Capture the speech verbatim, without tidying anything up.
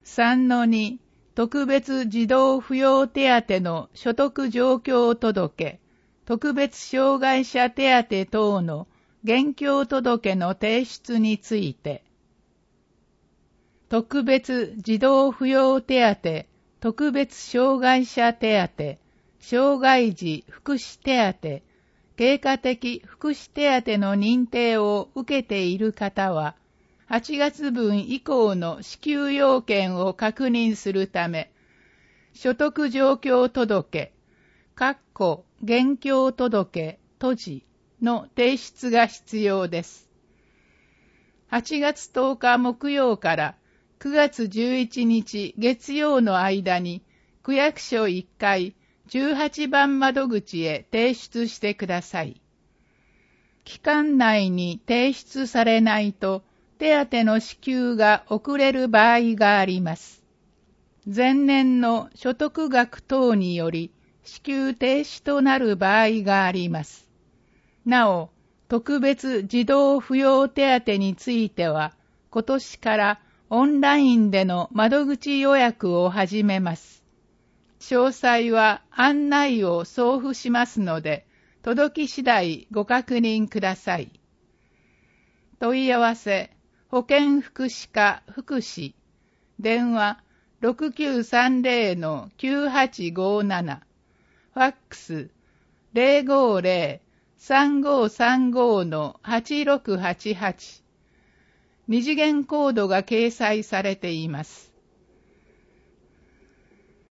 さんのに 特別児童扶養手当の所得状況届、特別障害者手当等の現況届の提出について、特別児童扶養手当、特別障害者手当、障害児福祉手当、経過的福祉手当の認定を受けている方は、はちがつぶん以降の支給要件を確認するため、所得状況届、現況届閉じの提出が必要です。はちがつとおか木曜からくがつじゅういちにち月曜の間に、区役所いっかいじゅうはちばん窓口へ提出してください。期間内に提出されないと、手当の支給が遅れる場合があります。前年の所得額等により支給停止となる場合があります。なお、特別児童扶養手当については、今年からオンラインでの窓口予約を始めます。詳細は案内を送付しますので、届き次第ご確認ください。問い合わせ、保健福祉課福祉、電話 ろくきゅうさんぜろのきゅうはちごなな、ファックス ゼロごゼロ さんごさんごのはちろくはちはち、二次元コードが掲載されています。